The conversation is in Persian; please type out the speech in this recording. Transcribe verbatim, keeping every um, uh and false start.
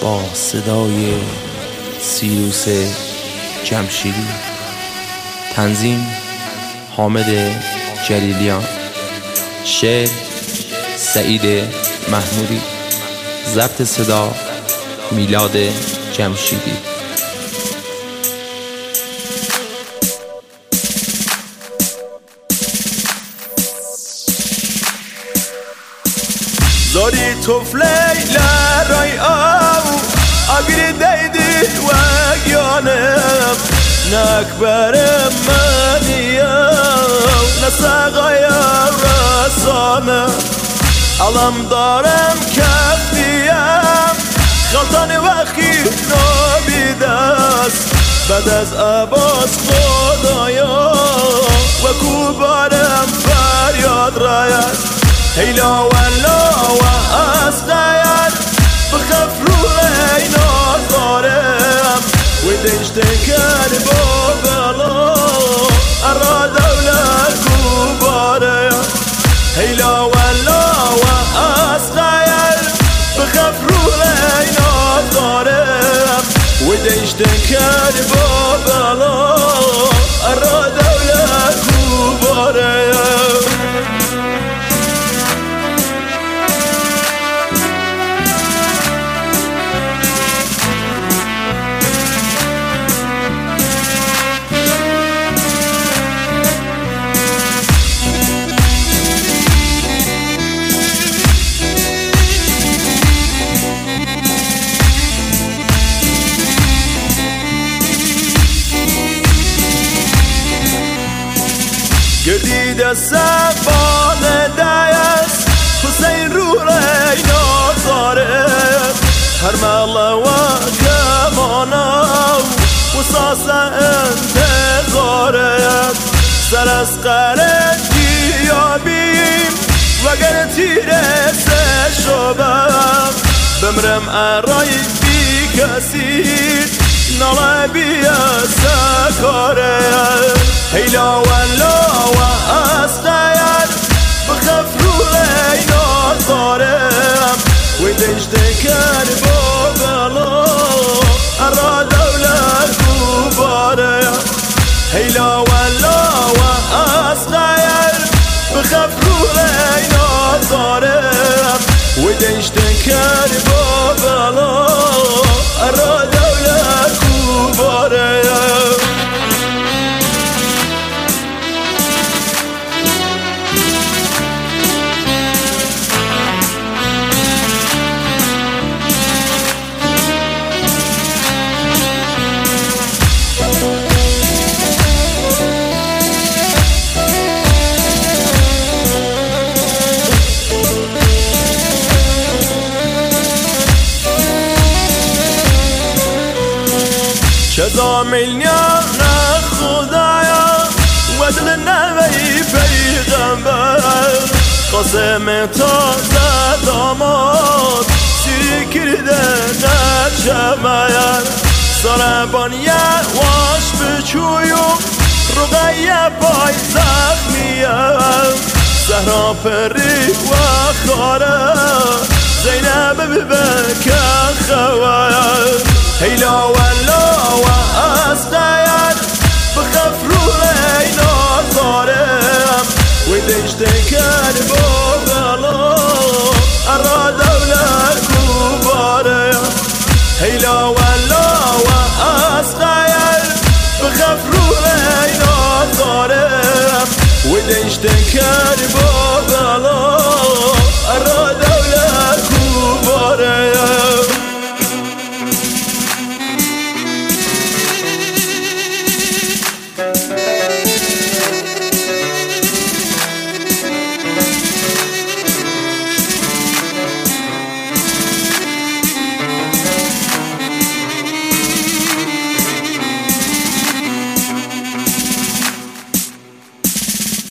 با صدای سیروس جمشیدی. تنظیم حامد جلیلیان. شعر سعید محمودی. ضبط صدا میلاد جمشیدی. زاری طفلی لرای او اگر دیدی وگیانم نکبرم منیم نساقای رسانم علم دارم کفیم خلطان وقی نابیدست بعد از عباس خدایا و کوبارم فریاد رایت هیلا ولا و اسقیل بخف روی نازارم و دشتکر با بلا ارا دولت کوبارم هیلا ولا و اسقیل بخف روی نازارم و دشتکر با بلا ارا دولت کوبارم. گردی دست بانه دیست حسین رو ری نازاره هر مالا و کمانا و ساسه انتظاره سر از قرد گیابیم وگر تیره سه شبم بمرم ارای بی کسی نالا بیا سکاره هیلا ولا و اسقیل بخف روی نازارم و دشتکر با بلا ارا دولت کوبارم هیلا ولا و اسقیل بخف روی نازارم و دشتکر با بلا ارا دولت کوبارم. چزا میلیان خدایا و دل نوی پیغمبر قاسم تازه داماد سیری کرده نچمایر سربان یواش بچویم رقیه پای زخمیم زهرا پری و خاره زینب ببکه خوایر هیلا ولا و اسقیل بخف روی نازارم و دشتکر با بلا ارا دولت کوبارم هیلا ولا و اسقیل بخف روی نازارم و دشتکر با